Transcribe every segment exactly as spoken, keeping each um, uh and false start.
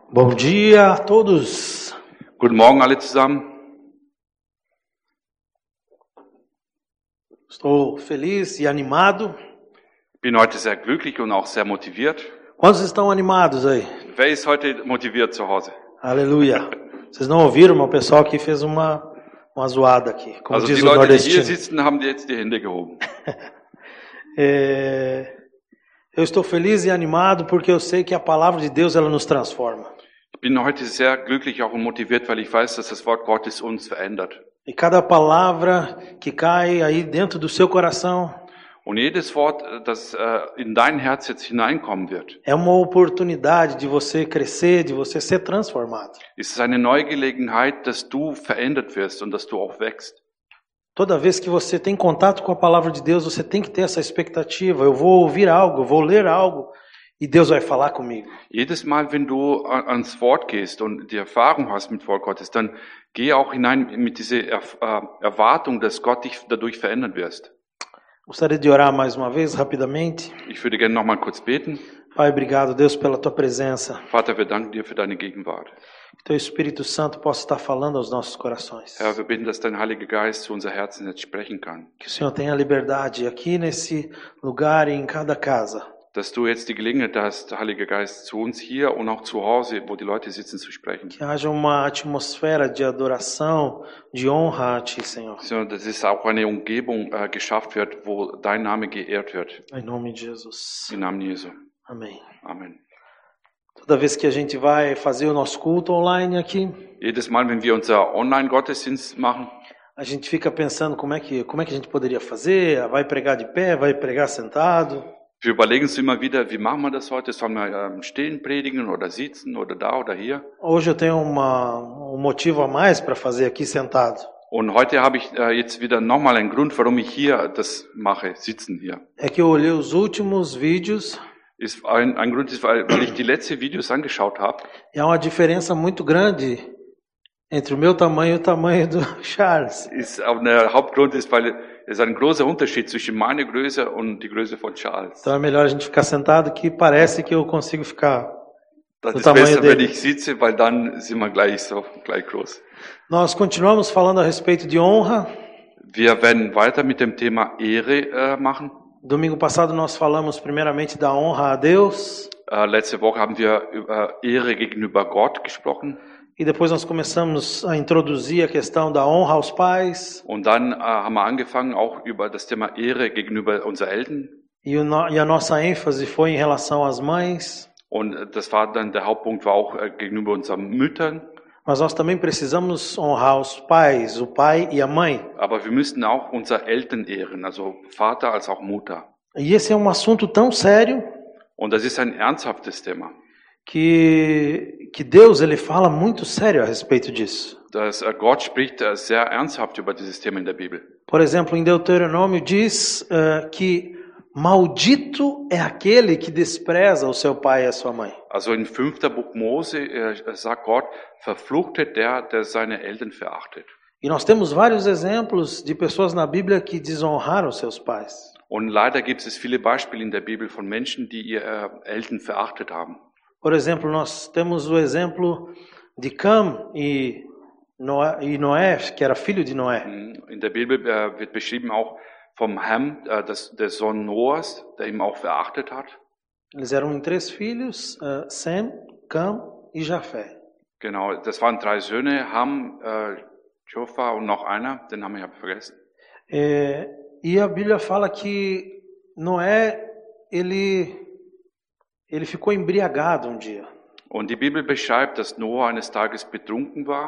Bom dia a todos. Guten Morgen alle zusammen. Estou feliz e animado. Bin heute sehr glücklich und auch sehr motiviert. Quantos estão animados aí? Wer ist heute motiviert zu Hause? Aleluia. Vocês não ouviram, mas o pessoal aqui fez uma, uma zoada aqui, como Also diz die o Leute, die hier nordestino. sitzen, haben jetzt die Hände gehoben. É, eu estou feliz e animado porque eu sei que a palavra de Deus ela nos transforma. Ich bin heute sehr glücklich auch und motiviert, weil ich weiß, dass das Wort Gottes uns verändert. E cada palavra que cai aí dentro do seu coração Und jedes Wort, das äh, in dein Herz jetzt hineinkommen wird, é uma oportunidade de você crescer, de você ser transformado. ist es eine neue Gelegenheit, dass du verändert wirst und dass du auch wächst. Toda vez que você tem contato com a palavra de Deus, você tem que ter essa expectativa. Eu vou ouvir algo, eu vou ler algo e Deus vai falar comigo. Jedes Mal, wenn du a- ans Wort gehst und die Erfahrung hast mit Wort Gottes, dann geh auch hinein mit dieser Erf- äh, Erwartung, dass Gott dich dadurch verändern wirst. Gostaria de orar mais uma vez, rapidamente. Ich würde gerne noch mal kurz beten. Pai, obrigado, Deus, pela tua presença. Vater, wir danken dir für deine Gegenwart. Que teu Espírito Santo possa estar falando aos nossos corações. Herr, wir bitten, dass dein Heiliger Geist zu unser Herzen jetzt sprechen kann. Que o Senhor tenha liberdade aqui nesse lugar e em cada casa. Dass du jetzt die Gelegenheit hast, Heiliger Geist, zu uns hier und auch zu Hause, wo die Leute sitzen, zu sprechen. Que haja uma atmosfera de adoração, de honra a Ti, Senhor. Sondern dass es auch eine Umgebung äh, geschafft wird, wo dein Name geehrt wird. Em nome de Jesus. Im Namen Jesu. Amém. Amen. Toda vez que a gente vai fazer o nosso culto online aqui, Jedes Mal, wenn wir unser Online-Gottesdienst machen, a gente fica pensando como é que, como é que a gente poderia fazer, vai pregar de pé, vai pregar sentado. wir überlegen uns immer wieder, wie machen wir das heute? Sollen wir ähm, stehen predigen oder sitzen oder da oder hier? Hoje eu tenho uma, um motivo a mais para fazer aqui sentado. Und heute habe ich äh, jetzt wieder nochmal einen Grund, warum ich hier das mache, sitzen hier. É que eu olhei os últimos vídeos Ist ein, ein Grund ist, weil, weil ich die letzten Videos angeschaut habe. e há uma diferença muito grande entre o meu tamanho e o tamanho do Charles. Ist auch der Hauptgrund ist, weil es ein großer Unterschied zwischen meiner Größe und die Größe von Charles. Então é melhor a gente ficar sentado que parece que eu consigo ficar. Das do ist tamanho besser, dele. wenn ich sitze, weil dann sind wir gleich so, gleich groß. Nós continuamos falando a respeito de honra. Wir werden weiter mit dem Thema Ehre äh, machen. Domingo passado nós falamos primeiramente da honra a Deus Äh, letzte Woche haben wir über Ehre gegenüber Gott gesprochen. e depois nós começamos a introduzir a questão da honra aos pais Und dann äh, haben wir angefangen, auch über das Thema Ehre gegenüber unseren Eltern. e, o no- e a nossa ênfase foi em relação às mães. Und äh, das war dann, der Hauptpunkt war auch äh, gegenüber unseren Müttern. Mas nós também precisamos honrar os pais, o pai e a mãe. Aber wir müssten auch unsere Eltern ehren, also Vater als auch Mutter. E esse é um assunto tão sério Und das ist ein ernsthaftes Thema. que, que Deus ele fala muito sério a respeito disso. Das, äh, Gott spricht äh, sehr ernsthaft über dieses Thema in der Bibel. Por exemplo, em Deuteronômio diz eh, que maldito é aquele que despreza o seu pai e a sua mãe. Also in fünfter Buch Mose äh, sagt Gott, verfluchtet der, der seine Eltern verachtet. E nós temos vários exemplos de pessoas na Bíblia que desonraram seus pais. Und leider gibt es viele Beispiele in der Bibel von Menschen, die ihre äh, Eltern verachtet haben. Por exemplo, nós temos o exemplo de Cam e Noé, e Noé, que era filho de Noé. In der Bibel äh, wird beschrieben auch vom Ham, äh, das, der Sohn Noahs, der ihn auch verachtet hat. Eles eram em três filhos, eh, Sem, Cam e Jafé. Genau, das waren drei Söhne, Ham, äh, Jopha und noch einer, den Namen habe ich vergessen. É, e a Bíblia fala que Noé, ele, ele ficou embriagado um dia. Und die Bibel beschreibt, dass Noah eines Tages betrunken war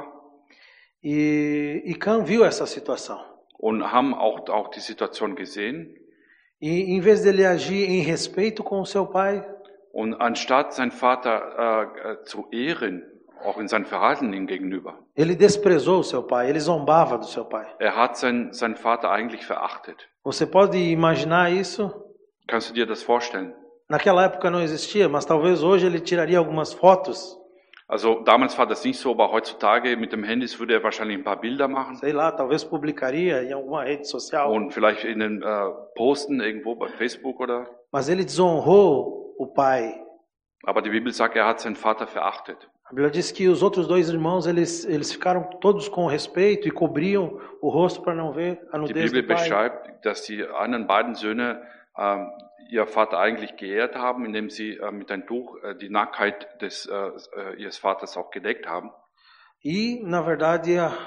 E, e Cam viu essa situação. und Ham auch, auch die Situation gesehen. E em vez dele agir em respeito com o seu pai, Und anstatt seinen Vater äh, äh, zu ehren, auch in seinem Verhalten ihm gegenüber, ele desprezou o seu pai, ele zombava do seu pai. er hat seinen, seinen Vater eigentlich verachtet. Você pode imaginar isso? Kannst du dir das vorstellen? Naquela época não existia, mas talvez hoje ele tiraria algumas fotos, Also damals war das nicht so, aber heutzutage mit dem Handy würde er wahrscheinlich ein paar Bilder machen sei lá, talvez publicaria em alguma rede social. und vielleicht in den äh, posten irgendwo bei Facebook oder. Mas ele desonrou o pai. Aber die Bibel sagt, er hat seinen Vater verachtet. A Bíblia diz que os outros dois irmãos, eles, eles ficaram todos com respeito e cobriam o rosto para não ver a Die nudez Bibel do pai. beschreibt, dass die anderen beiden Söhne ähm, ihr Vater eigentlich geehrt haben, indem sie äh, mit einem Tuch äh, die Nacktheit des, äh, äh, ihres Vaters auch gedeckt haben. E, na verdade, a,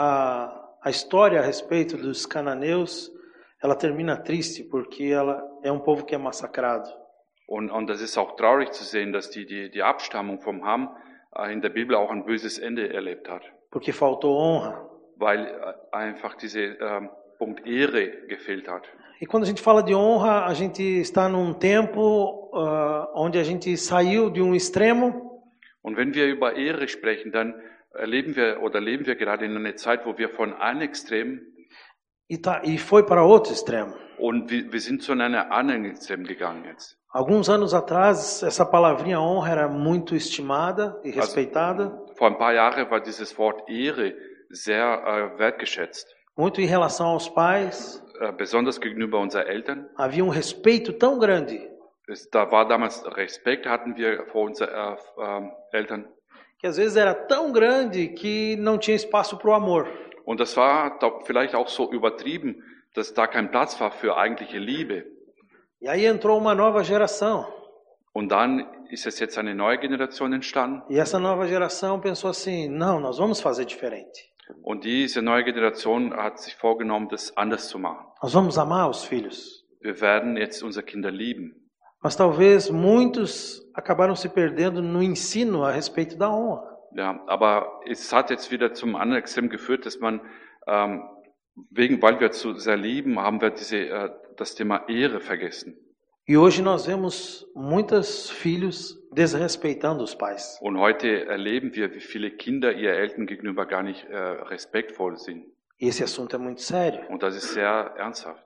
a, a história a respeito dos cananeus, ela termina triste, porque ela é um povo que é massacrado. Und, und das ist auch traurig zu sehen, dass die, die, die Abstammung vom Ham äh, in der Bibel auch ein böses Ende erlebt hat. Porque faltou honra. Weil äh, einfach dieser ähm, Punkt Ehre gefehlt hat. E quando a gente fala de honra, a gente está num tempo uh, onde a gente saiu de um extremo Und wenn wir über Ehre sprechen, dann erleben wir oder leben wir gerade in einer Zeit, wo wir von einem Extrem e, tá, e foi para outro extremo. und wir, wir sind zu einer anderen Extrem gegangen jetzt. Alguns anos atrás, essa palavrinha honra era muito estimada e respeitada, Also, vor ein paar Jahren war dieses Wort Ehre sehr äh, wertgeschätzt, muito em relação aos pais. äh, besonders gegenüber unseren Eltern. Havia um respeito tão grande Es, da war damals Respekt, hatten wir vor unseren äh, äh, Eltern. que às vezes era tão grande que não tinha espaço para o amor. Und das war da, vielleicht auch so übertrieben, dass da kein Platz war für eigentliche Liebe. E aí entrou uma nova geração. Und dann ist es jetzt eine neue Generation entstanden. E essa nova geração pensou assim: não, nós vamos fazer diferente. Und diese neue Generation hat sich vorgenommen, das anders zu machen. Nós vamos amar os filhos. Wir werden jetzt unsere Kinder lieben. Mas talvez muitos acabaram se perdendo no ensino a respeito da honra. Ja, aber es hat jetzt wieder zum anderen Extrem geführt, dass man, ähm, wegen, weil wir zu sehr lieben, haben wir diese, äh, das Thema Ehre vergessen. E hoje nós vemos muitos filhos desrespeitando os pais. Und heute erleben wir, wie viele Kinder ihr Eltern gegenüber gar nicht äh, respektvoll sind. E esse assunto é muito sério. Und das ist sehr ernsthaft.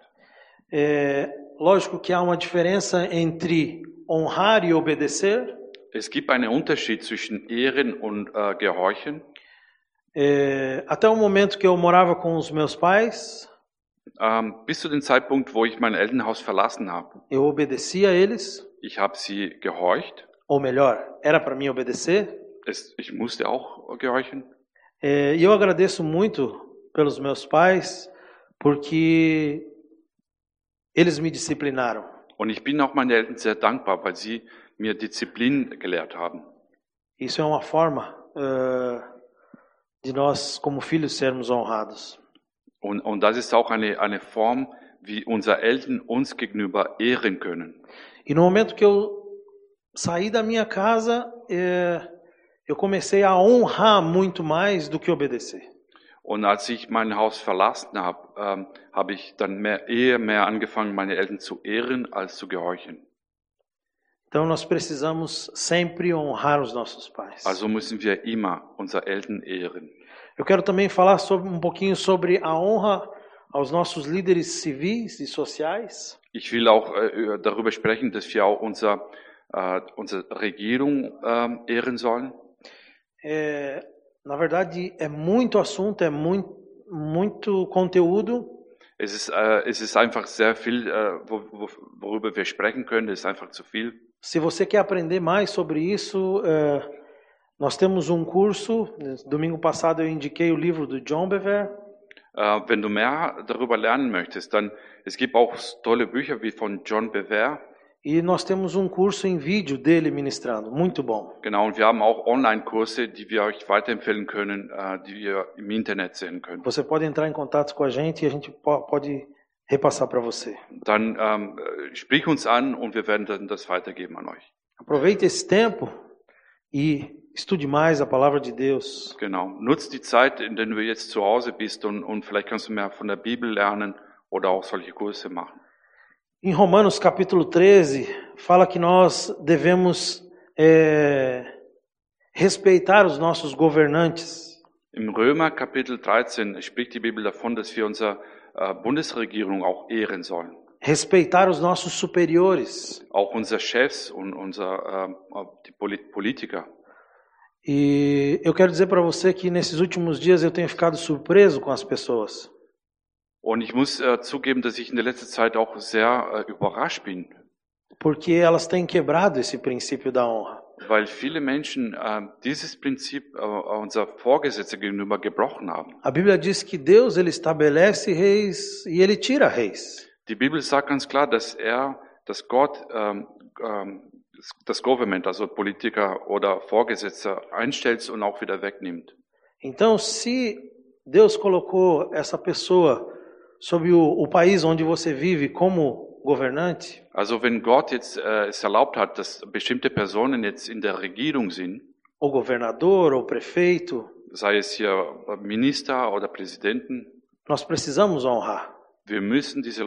É lógico que há uma diferença entre honrar e obedecer. Es gibt einen Unterschied zwischen Ehren und äh, Gehorchen. É, até o momento que eu morava com os meus pais, Ähm, bis zu dem Zeitpunkt, wo ich mein Elternhaus verlassen habe. eu obedecia a eles, Ich habe sie gehorcht. ou melhor, era para mim obedecer. Es, ich musste auch gehorchen. É, e eu agradeço muito pelos meus pais, porque eles me disciplinaram. Und ich bin auch meinen Eltern sehr dankbar, weil sie mir Disziplin gelehrt haben. Isso é uma forma uh, de nós, como filhos, sermos honrados. Und, und das ist auch eine, eine Form, wie unsere Eltern uns gegenüber ehren können. E no momento que eu saí da minha casa, eh, eu comecei a honrar muito mais do que obedecer. Und als ich mein Haus verlassen habe, ähm, habe ich dann mehr, eher mehr angefangen, meine Eltern zu ehren, als zu gehorchen. Então nós precisamos sempre honrar os nossos pais. Also müssen wir immer unsere Eltern ehren. Eu quero também falar sobre, um pouquinho sobre a honra aos nossos líderes civis e sociais. Ich will auch äh, darüber sprechen, dass wir auch unser, äh, unsere Regierung äh, ehren sollen. É, na verdade, é muito assunto, é muito, muito conteúdo. Es ist, äh, es ist einfach sehr viel, äh, wo, wo, worüber wir sprechen können. Es ist einfach zu viel. Se você quer aprender mais sobre isso, é, nós temos um curso. Domingo passado eu indiquei o livro do John Bevere. Äh, wenn du mehr darüber lernen möchtest, dann es gibt auch tolle Bücher wie von John Bevere. E nós temos um curso em vídeo dele ministrando, muito bom. Genau, und wir haben auch Online-Kurse, die wir euch weiterempfehlen können, äh, die ihr im Internet sehen könnt. Você pode entrar em contato com a gente e a gente po- pode repassar para você. Dann ähm, äh, sprich uns an und wir werden dann das weitergeben an euch. Aproveite esse tempo e estude mais a palavra de Deus. Genau, nutzt die Zeit, in der du jetzt zu Hause bist und, und vielleicht kannst du mehr von der Bibel lernen oder auch solche Kurse machen. Em Romanos capítulo treze, fala que nós devemos é, respeitar os nossos governantes. Im Römer Kapitel dreizehn spricht die Bibel davon, dass wir unsere äh, Bundesregierung auch ehren sollen. Respeitar os nossos superiores. Auch unsere Chefs und unser, äh, die Polit- Politiker. E eu quero dizer para você que nesses últimos dias eu tenho ficado surpreso com as pessoas. Und ich muss äh, zugeben, dass ich in der letzten Zeit auch sehr äh, überrascht bin. porque elas têm quebrado esse princípio da honra. Weil viele Menschen äh, dieses Prinzip äh, unser Vorgesetzter gegenüber gebrochen haben. A Bíblia diz que Deus ele estabelece reis e ele tira reis. Die Bibel sagt ganz klar, dass er, dass Gott ähm, ähm, das Government, also Politiker oder Vorgesetzter einstellt und auch wieder wegnimmt. Então, se Deus colocou essa pessoa sobre o, o país onde você vive como governante, Also wenn Gott jetzt äh, es erlaubt hat, dass bestimmte Personen jetzt in der Regierung sind, ou governador, ou prefeito, sei es hier Minister oder Präsidenten, nós precisamos honrar. wir müssen diese Leute.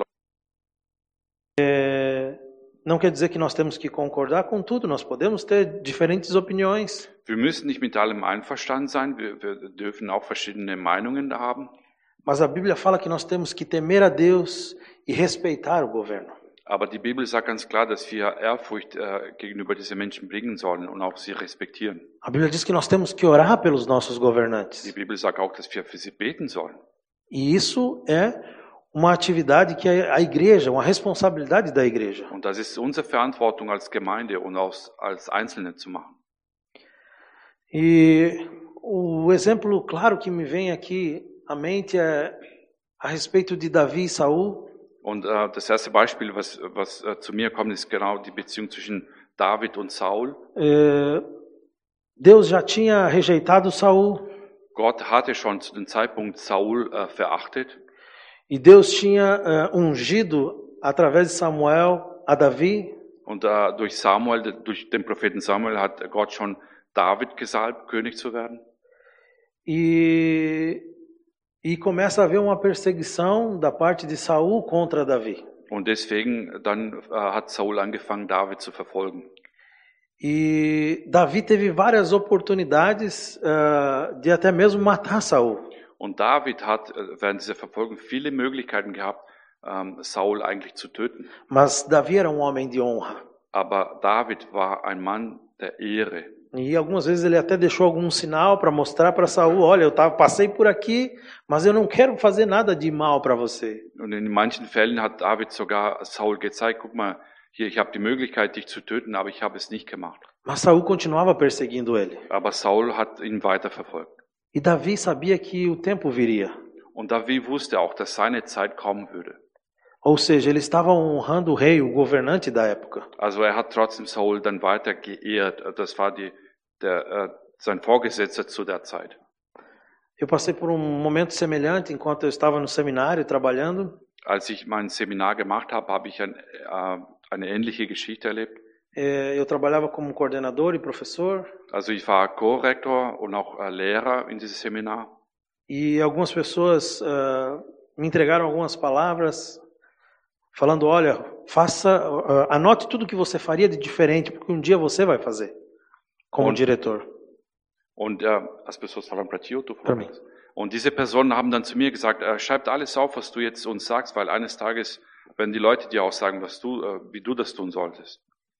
Não quer dizer que nós temos que concordar com tudo, nós podemos ter diferentes opiniões. Wir müssen nicht mit allem einverstanden sein, wir, wir dürfen auch verschiedene Meinungen haben. Mas a Bíblia fala que nós temos que temer a Deus e respeitar o governo. Aber die Bibel sagt ganz klar, dass wir Ehrfurcht äh, gegenüber diesen Menschen bringen sollen und auch sie respektieren. A Bíblia diz que nós temos que orar pelos nossos governantes. Die Bibel sagt auch, dass wir für sie beten sollen. E isso é uma atividade que é a igreja, uma responsabilidade da igreja. Und das ist unsere Verantwortung als Gemeinde und auch als Einzelne zu machen. E o exemplo claro que me vem aqui à mente é a respeito de Davi e Saul. Und äh, das erste Beispiel, was, was äh, zu mir kommt, ist genau die Beziehung zwischen David und Saul. É, Deus já tinha rejeitado Saul. Gott hatte schon zu dem Zeitpunkt Saul äh, verachtet. E Deus tinha uh, ungido, através de Samuel, a Davi. Und äh, durch Samuel, durch den Propheten Samuel, hat Gott schon David gesalbt, König zu werden. E, e começa a haver uma perseguição da parte de Saul contra Davi. Und deswegen dann äh, hat Saul angefangen, David zu verfolgen. E Davi teve várias oportunidades uh, de até mesmo matar Saul. Und David hat während dieser Verfolgung viele Möglichkeiten gehabt, ähm, Saul eigentlich zu töten. Mas Davi era um homem de honra. Aber David war ein Mann der Ehre. E algumas vezes ele até deixou algum sinal para mostrar para Saul, olha, eu tava, passei por aqui, mas eu não quero fazer nada de mal para você. Und in manchen Fällen hat David sogar Saul gezeigt, guck mal, hier, ich habe die Möglichkeit, dich zu töten, aber ich habe es nicht gemacht. Mas Saul continuava perseguindo ele. Aber Saul hat ihn weiter verfolgt. E Davi sabia que o tempo viria. Und David wusste auch, dass seine Zeit kommen würde. Ou seja, ele estava honrando o rei, o governante da época. Also er hat trotzdem Saul dann weiter geehrt. Das war die, der, äh, sein Vorgesetzter zu der Zeit. Eu passei por um momento semelhante enquanto eu estava no seminário trabalhando. Als ich mein Seminar gemacht habe, habe ich ein, äh, eine ähnliche Geschichte erlebt. Eu trabalhava como coordenador e professor. Also ich war Co-Rektor und auch äh, Lehrer in diesem Seminar. E algumas pessoas uh, me entregaram algumas palavras falando, olha, faça, uh, anote tudo que você faria de diferente, porque um dia você vai fazer como und, diretor. Und äh, as pessoas falam para ti ou tu Para mim. Und diese Personen haben dann zu mir gesagt, äh, schreib alles auf, was du jetzt uns sagst, weil eines Tages werden die Leute dir auch sagen, was du, äh, wie du das tun solltest.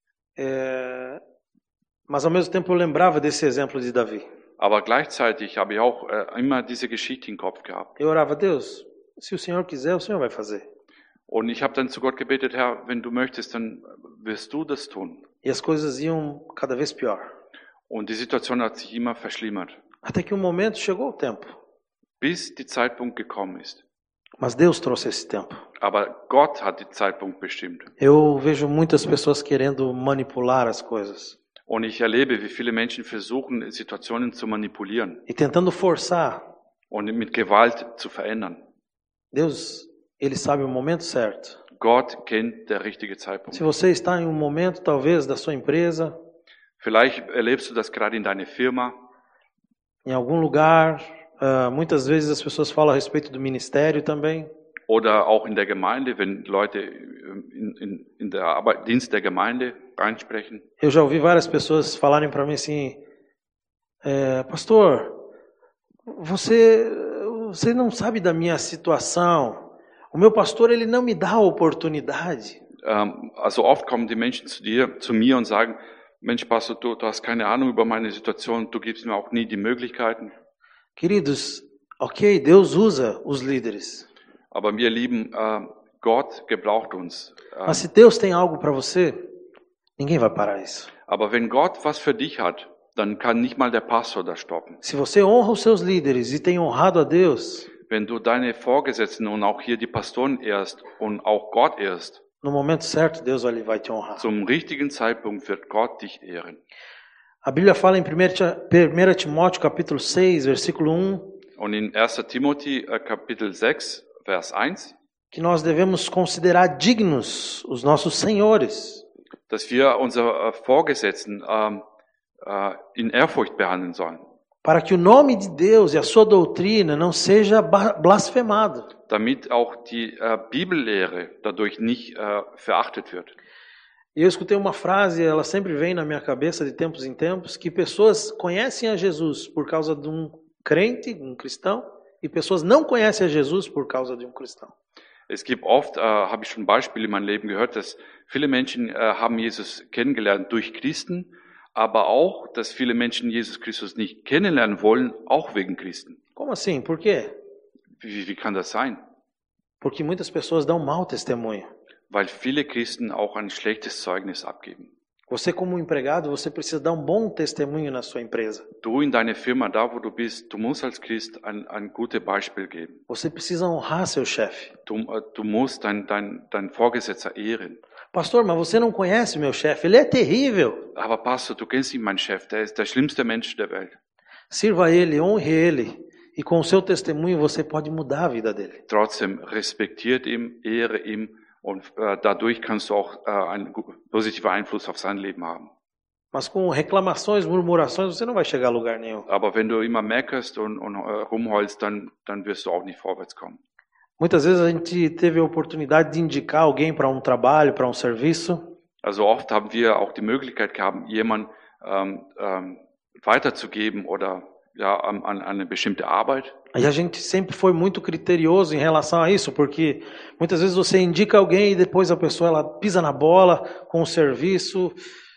É, mas ao mesmo tempo eu lembrava desse exemplo de Davi. Aber gleichzeitig habe ich auch äh, immer diese Geschichte im Kopf gehabt. Eu orava, Deus, se o Senhor quiser, o Senhor vai fazer. Und ich habe dann zu Gott gebetet, Herr, wenn du möchtest, dann wirst du das tun. E as coisas iam cada vez pior. Und die Situation hat sich immer verschlimmert. Até que um momento chegou o tempo. Bis die Zeitpunkt gekommen ist. Mas Deus trouxe esse tempo. Aber Gott hat den Zeitpunkt bestimmt. Eu vejo muitas pessoas querendo manipular as coisas. Und ich erlebe, wie viele Menschen versuchen, Situationen zu manipulieren. E tentando forçar. Und mit Gewalt zu verändern. Deus, Ele sabe o momento certo. Gott kennt der richtige Zeitpunkt. Se você está em um momento, talvez, da sua empresa. Vielleicht erlebst du das gerade in deiner Firma. Em algum lugar. Uh, muitas vezes as pessoas falam a respeito do ministério também. Oder auch in der Gemeinde, wenn Leute in, in, in der Arbeit, Dienst der Gemeinde reinsprechen. Eu já ouvi várias pessoas falarem para mim assim, é, pastor, você, você não sabe da minha situação. O meu pastor, ele não me dá a oportunidade. Um, also oft kommen die Menschen zu dir, zu mir und sagen, Mensch, Pastor, du, du hast keine Ahnung über meine Situation, du gibst mir auch nie die Möglichkeiten. Queridos, ok, Deus usa os líderes. Aber wir lieben, uh, Gott gebraucht uns. Uh, Mas se Deus tem algo para você, Ninguém vai parar isso. Aber wenn Gott was für dich hat, dann kann nicht mal der Pastor das stoppen. Se você honra os seus líderes e tem honrado a Deus, Wenn du deine Vorgesetzten und auch hier die Pastoren ehrst und auch Gott ehrst, no momento certo, Deus vai vai te honrar. zum richtigen Zeitpunkt wird Gott dich ehren. A Bíblia fala em primeira Timóteo capítulo seis, versículo um, Und in erster Timothi äh, Kapitel sechs, Vers eins, que nós devemos considerar dignos os nossos senhores, dass wir unsere äh, Vorgesetzten ähm, äh, in Ehrfurcht behandeln sollen, para que o nome de Deus e a sua doutrina não seja ba- blasfemado. damit auch die äh, Bibellehre dadurch nicht äh, verachtet wird. E eu escutei uma frase, ela sempre vem na minha cabeça de tempos em tempos, que pessoas conhecem a Jesus por causa de um crente, um cristão, e pessoas não conhecem a Jesus por causa de um cristão. Es gibt oft, äh, habe ich schon Beispiele in meinem Leben gehört, dass viele Menschen äh, haben Jesus kennengelernt durch Christen, aber auch, dass viele Menschen Jesus Christus nicht kennenlernen wollen, auch wegen Christen. Como assim? Por quê? Wie, wie kann das sein? Porque muitas pessoas dão mau testemunho. Weil viele Christen auch ein schlechtes Zeugnis abgeben. Você como empregado, você precisa dar um bom testemunho na sua empresa. Du in deiner Firma, da wo du bist, du musst als Christ ein, ein gutes Beispiel geben. Você precisa honrar seu chefe. Du, äh, du musst dein, dein, dein Vorgesetzter ehren. Pastor, mas você não conhece meu chefe, ele é terrível. Aber Pastor, du kennst nicht meinen Chef, der ist der schlimmste Mensch der Welt. Sirva ele, honre ele, e com o seu testemunho você pode mudar a vida dele. Trotzdem respektiert ihn, ehre ihn und äh, dadurch kannst du auch äh, einen gu- positiven Einfluss auf sein Leben haben. Mas com reclamações, murmurações, você não vai chegar a lugar nenhum. Aber wenn du immer meckerst und, und äh, rumheulst, dann, dann wirst du auch nicht vorwärts kommen. Muitas vezes a gente teve a oportunidade de indicar alguém para um trabalho, para um serviço, Also oft haben wir auch die Möglichkeit gehabt, jemanden ähm, ähm, weiterzugeben oder ja, an, an eine bestimmte Arbeit. e a gente sempre foi muito criterioso em relação a isso, porque muitas vezes você indica alguém e depois a pessoa ela pisa na bola com o serviço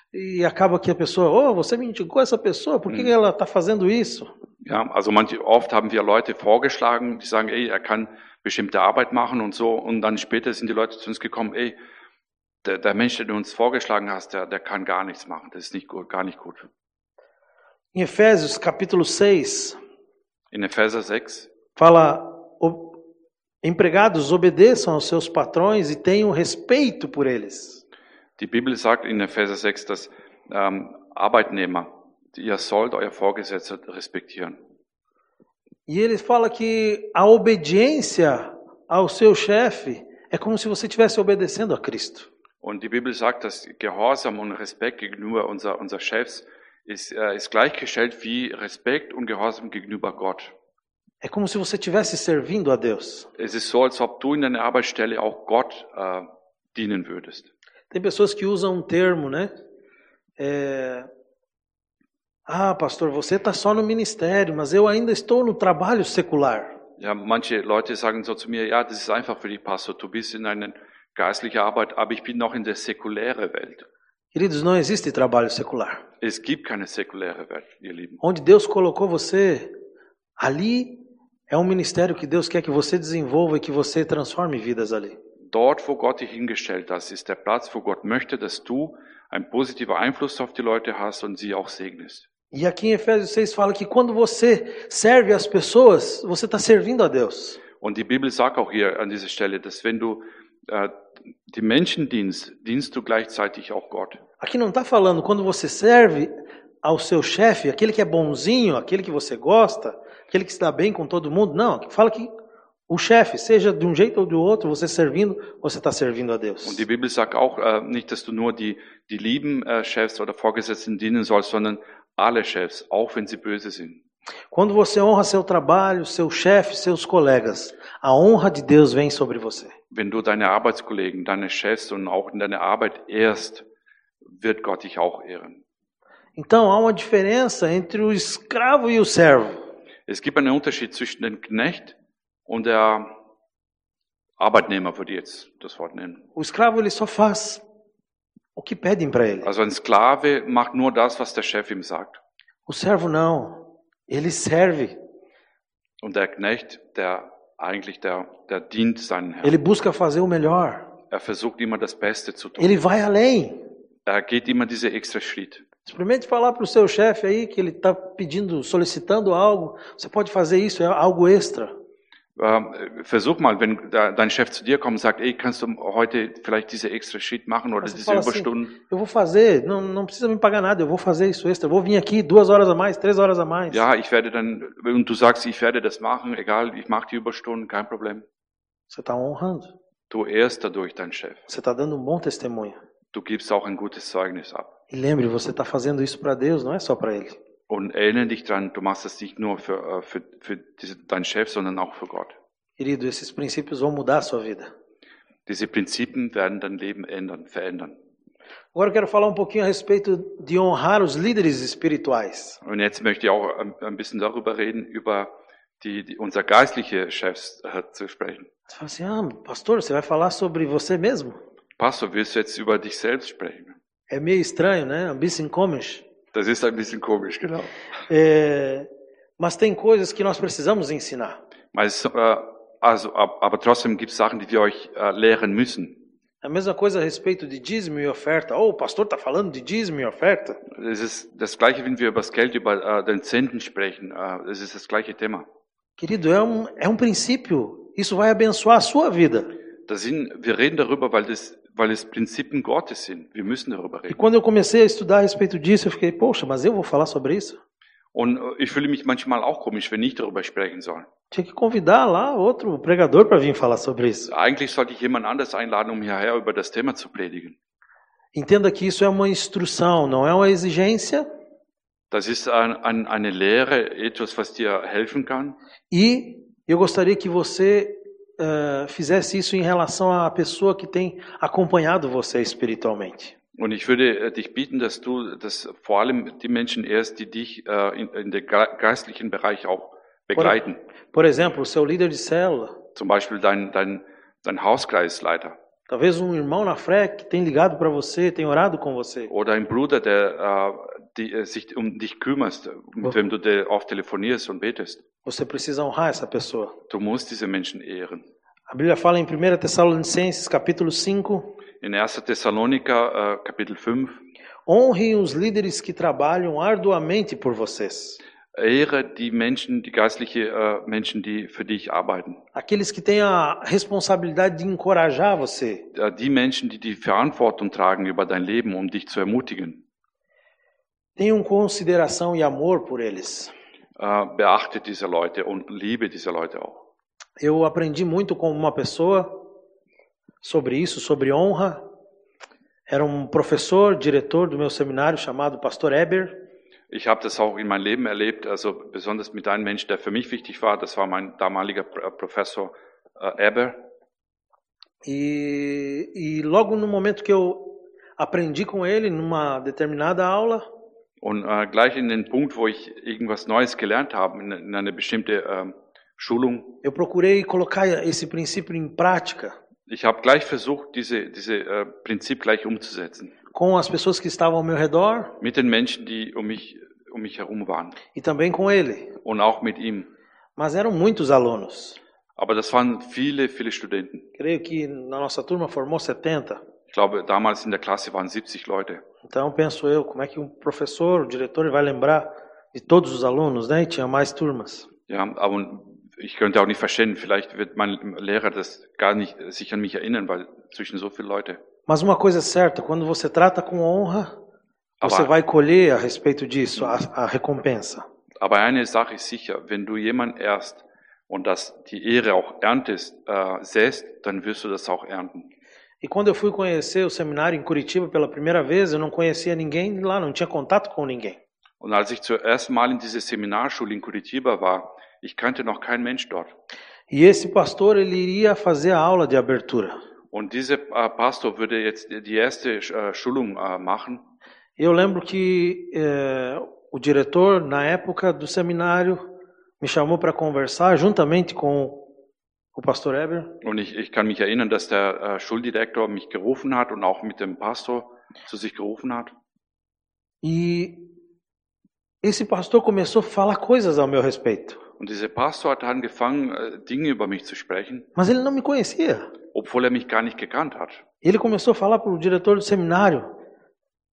e acaba que a pessoa, oh, você me indicou essa pessoa, por que que ela está fazendo isso? Ja, also manche, oft haben wir Leute vorgeschlagen, die sagen, ey, er kann bestimmte Arbeit machen und so. Und dann später sind die Leute zu uns gekommen, ey, der, der Mensch, den du uns vorgeschlagen hast, der, der kann gar nichts machen. Das ist nicht gut, gar nicht gut. Em Efésios capítulo seis, In Epheser sechs fala, "O- empregados obedeçam aos seus patrões e tenham respeito por eles. Die Bibel sagt in Epheser sechs, dass ähm, Arbeitnehmer, ihr sollt euer Vorgesetzter respektieren. E ele fala que a obediência ao seu chefe é como se você estivesse obedecendo a Cristo. Und die Bibel sagt, dass Gehorsam und Respekt gegenüber unser, unser Chefs ist, äh, ist gleichgestellt wie Respekt und Gehorsam gegenüber Gott. É como se você estivesse servindo a Deus. Es ist so, als ob du in deiner Arbeitsstelle auch Gott äh, dienen würdest. Tem pessoas que usam um termo, né? É, ah, pastor, você está só no ministério, mas eu ainda estou no trabalho secular. Ja, manche Leute sagen so zu mir, ja, das ist einfach für dich, Pastor, du bist in einer geistlichen Arbeit, aber ich bin noch in der säkulären Welt. Queridos, não existe trabalho secular. Es gibt keine säkuläre Welt, ihr Lieben. Onde Deus colocou você, ali é um ministério que Deus quer que você desenvolva e que você transforme vidas ali. Dort, wo Gott dich hingestellt hat, ist der Platz, wo Gott möchte, dass du einen positiven Einfluss auf die Leute hast und sie auch segnest. E aqui em Efésios seis fala que quando você serve as pessoas, você está servindo a Deus. Und die Bibel sagt auch hier an dieser Stelle, dass wenn du äh, die Menschen dienst, dienst du gleichzeitig auch Gott. Aqui não está falando quando você serve ao seu chefe, aquele que é bonzinho, aquele que você gosta, aquele que se dá bem com todo mundo. Não, aqui fala que o chefe, seja de um jeito ou do outro, você servindo, você está servindo a Deus. Und die Bibel sagt auch äh, nicht, dass du nur die, die lieben äh, Chefs oder Vorgesetzten dienen sollst, sondern alle Chefs, auch wenn sie böse sind. Quando você honra seu trabalho, seu chefe, seus colegas, a honra de Deus vem sobre você. Wenn du deine Arbeitskollegen, deine Chefs und auch in deiner Arbeit ehrst, wird Gott dich auch ehren. Então há uma diferença entre o escravo e o servo. Es gibt einen Unterschied zwischen dem Knecht und der Arbeitnehmer, würde ich jetzt das Wort nennen. O escravo ele só faz o que pedem para ele. Also ein Sklave macht nur das, was der Chef ihm sagt. O servo não, ele serve. Und der Knecht, der eigentlich der, der dient seinen Herrn. Ele busca fazer o melhor. Er versucht immer das Beste zu tun. Ele vai além. äh, geht immer dieser extra Schritt. Experimente falar para o seu chefe aí que ele está pedindo, solicitando algo. Você pode fazer isso, é algo extra. Äh, versuch mal, wenn da, dein Chef zu dir kommt und sagt, ey, kannst du heute vielleicht diese extra Schritt machen oder Você diese fala assim, Überstunden? eu vou fazer, não, não precisa me pagar nada, eu vou fazer isso extra. Eu vou vir aqui duas horas a mais, três horas a mais. Ja, ich werde dann, und du sagst, ich werde das machen, egal, ich mache die Überstunden, kein Problem. Você está honrando. Du ehrst dadurch deinen Chef. Você está dando um bom testemunho. Du gibst auch ein gutes Zeugnis ab. E lembre, você está fazendo isso para Deus, não é só para Ele. Und erinnere dich dran, du machst das nicht nur für, für, für diese, deinen Chef, sondern auch für Gott. Querido, esses princípios vão mudar a sua vida. Diese Prinzipien werden dein Leben ändern, verändern. Agora eu quero falar um pouquinho a respeito de honrar os líderes espirituais. Und jetzt möchte ich auch ein, ein bisschen darüber reden, über die, die unser geistliche Chefs äh, zu sprechen. Você fala assim, ah, pastor, você vai falar sobre você mesmo? Pastor, willst du jetzt über dich selbst sprechen? É meio estranho, né? Ein bisschen komisch. Das ist ein bisschen komisch, genau. É, mas tem coisas que nós precisamos ensinar. Mas, äh, also, ab- aber trotzdem gibt es Sachen, die wir euch äh, lehren müssen. A mesma coisa a respeito de dízimo e oferta. Oh, o pastor está falando de dízimo e oferta. Es ist das Gleiche, wenn wir über das Geld, über äh, den Zehnten sprechen. Äh, es ist das gleiche Thema. Querido, é um, é um princípio. Isso vai abençoar a sua vida. Das sind, wir reden darüber, weil das, weil es Prinzipien Gottes sind. Wir müssen darüber E reden. quando eu comecei a estudar a respeito disso, eu fiquei, poxa, mas eu vou falar sobre isso? Und äh, ich fühle mich manchmal auch komisch, wenn ich darüber sprechen soll. Tinha que convidar lá outro pregador para vir falar sobre isso. Eigentlich sollte ich jemand anders einladen, um hierher über das Thema zu predigen. Entenda que isso é uma instrução, não é uma exigência. Das ist ein, ein, eine Lehre, etwas, was dir helfen kann. E eu gostaria que você eh, fizesse isso em relação à pessoa que tem acompanhado você espiritualmente. Und ich würde äh, dich bieten, dass du das vor allem die Menschen erst, die dich äh, in, in den ge- geistlichen Bereich auch begleiten. Por exemplo, o seu líder de célula, Zum Beispiel dein, dein, dein Hauskreisleiter talvez um irmão na fé que tem ligado para você, tem orado com você. oder ein Bruder, der äh, die, äh, sich um dich kümmerst, mit wem du de, oft telefonierst und betest. Você precisa honrar essa pessoa. Du musst diese Menschen ehren. A Bíblia fala em primeira Tessalonicenses, capítulo cinco, In erster Thessaloniker, äh, Kapitel fünf, honre os líderes que trabalham arduamente por vocês. ehre die Menschen, die geistliche äh, Menschen, die für dich arbeiten. Aqueles que têm a responsabilidade de encorajar você. Äh, Die Menschen, die die Verantwortung tragen über dein Leben, um dich zu ermutigen. Tenham consideração e amor por eles. Äh, Beachte diese Leute und liebe diese Leute auch. Eu aprendi muito com uma pessoa sobre isso, sobre honra. Era um professor, diretor do meu seminário chamado Pastor Eber. Ich habe das auch in meinem Leben erlebt, also besonders mit einem Menschen, der für mich wichtig war. Das war mein damaliger Pr- Professor äh, Eber. E, e logo no momento que eu aprendi com ele, numa determinada aula, Und äh, gleich in den Punkt, wo ich irgendwas Neues gelernt habe, in, in eine bestimmte ähm, Schulung, eu procurei colocar esse princípio em prática ich habe gleich versucht, diese, diese äh, Prinzip gleich umzusetzen. com as pessoas que estavam ao meu redor Mit den Menschen, die um mich, um mich herum waren. e também com ele. Und auch mit ihm. Mas eram muitos alunos. Aber das waren viele, viele Studenten. Creio que na nossa turma formou setenta. Ich glaube, damals in der Klasse waren siebzig Leute. Então penso eu, como é que um professor, o diretor, ele vai lembrar de todos os alunos, né? E tinha mais turmas. Ja, aber ich könnte auch nicht verstehen, vielleicht wird mein Lehrer das gar nicht sich an mich erinnern, weil zwischen so viele Leute. Mas uma coisa é certa, quando você trata com honra, você Aber, vai colher a respeito disso, a, a recompensa. aber eine Sache ist sicher, wenn du jemanden ehrst und das die Ehre auch erntest, äh, säst, dann wirst du das auch ernten. E quando eu fui conhecer o seminário em Curitiba pela primeira vez, eu não conhecia ninguém lá, não tinha contato com ninguém. Und als ich zuerst mal in diese Seminarschule in Curitiba war, ich kannte noch keinen Mensch dort. E esse pastor, ele iria fazer a aula de abertura. Und dieser äh, Pastor würde jetzt die erste äh, Schulung äh, machen. E eu lembro que eh, o diretor, na época do seminário, me chamou para conversar juntamente com o pastor Eber. Und ich, ich kann mich erinnern, dass der äh, Schuldirektor mich gerufen hat und auch mit dem Pastor zu sich gerufen hat. E esse pastor começou a falar coisas ao meu respeito. Und dieser Pastor hat angefangen, äh, Dinge über mich zu sprechen, Mas ele não me conhecia. obwohl er mich gar nicht gekannt hat. Ele começou a falar para o diretor do seminário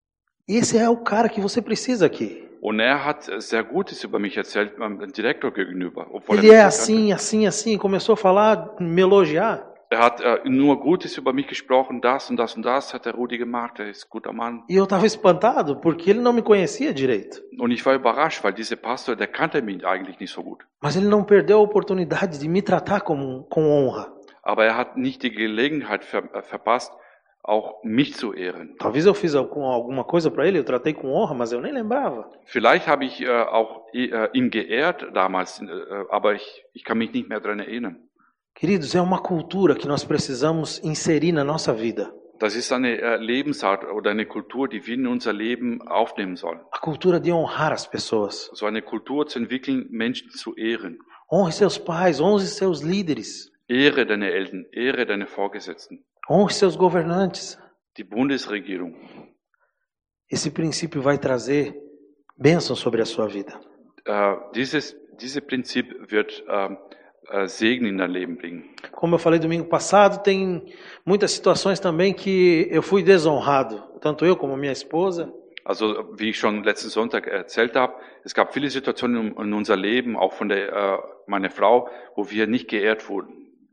Esse é o cara que você precisa aqui. Und er hat sehr Gutes über mich erzählt, meinem Direktor gegenüber, obwohl Ele er é mich nicht kannte. assim, assim, assim. Começou a falar, me elogiar. Er hat äh, nur Gutes über mich gesprochen, das und das und das hat der Rudi gemacht, er ist ein guter Mann. E eu estava espantado porque ele não me conhecia direito. Und ich war überrascht, weil dieser Pastor, der kannte mich eigentlich nicht so gut. Mas ele não perdeu a oportunidade de me tratar com, com honra. Aber er hat nicht die Gelegenheit ver äh, verpasst, auch mich zu ehren. Talvez eu fiz algum- alguma coisa para ele, eu tratei com honra, mas eu nem lembrava. Vielleicht habe ich äh, auch äh, ihn geehrt damals, äh, aber ich, ich kann mich nicht mehr daran erinnern. Queridos, é uma cultura que nós precisamos inserir na nossa vida. Das ist eine äh, Lebensart oder eine Kultur, die wir in unser Leben aufnehmen sollen. A cultura de honrar as pessoas. So eine Kultur zu entwickeln, Menschen zu ehren. Honre seus pais, honre seus líderes, Ehre deine Eltern, ehre deine Vorgesetzten, honre seus governantes. die Bundesregierung. Esse princípio vai trazer bênção sobre a sua vida. Äh, dieses, dieses Prinzip wird ähm, äh, Segen in dein Leben bringen. Como eu falei domingo passado, tem muitas situações também que eu fui desonrado, tanto eu como minha esposa. Also wie ich schon letzten Sonntag erzählt habe, es gab viele Situationen in, in unser Leben, auch von der äh, meiner Frau, wo wir nicht geehrt wurden.